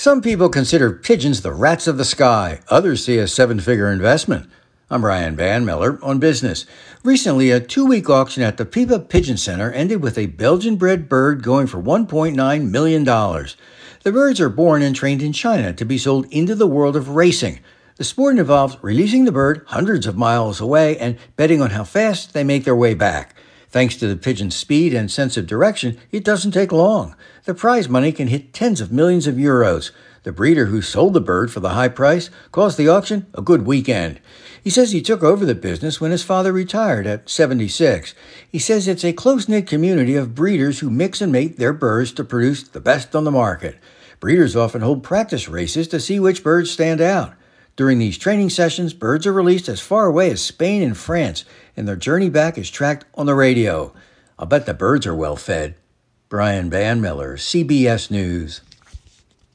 Some people consider pigeons the rats of the sky. Others see a seven-figure investment. I'm Brian Van Miller on business. Recently, a 2-week auction at the Pipa Pigeon Center ended with a Belgian-bred bird going for $1.9 million. The birds are born and trained in China to be sold into the world of racing. The sport involves releasing the bird hundreds of miles away and betting on how fast they make their way back. Thanks to the pigeon's speed and sense of direction, it doesn't take long. The prize money can hit tens of millions of euros. The breeder who sold the bird for the high price calls the auction a good weekend. He says he took over the business when his father retired at 76. He says it's a close-knit community of breeders who mix and mate their birds to produce the best on the market. Breeders often hold practice races to see which birds stand out. During these training sessions, birds are released as far away as Spain and France, and their journey back is tracked on the radio. I'll bet the birds are well fed. Brian Van Miller, CBS News.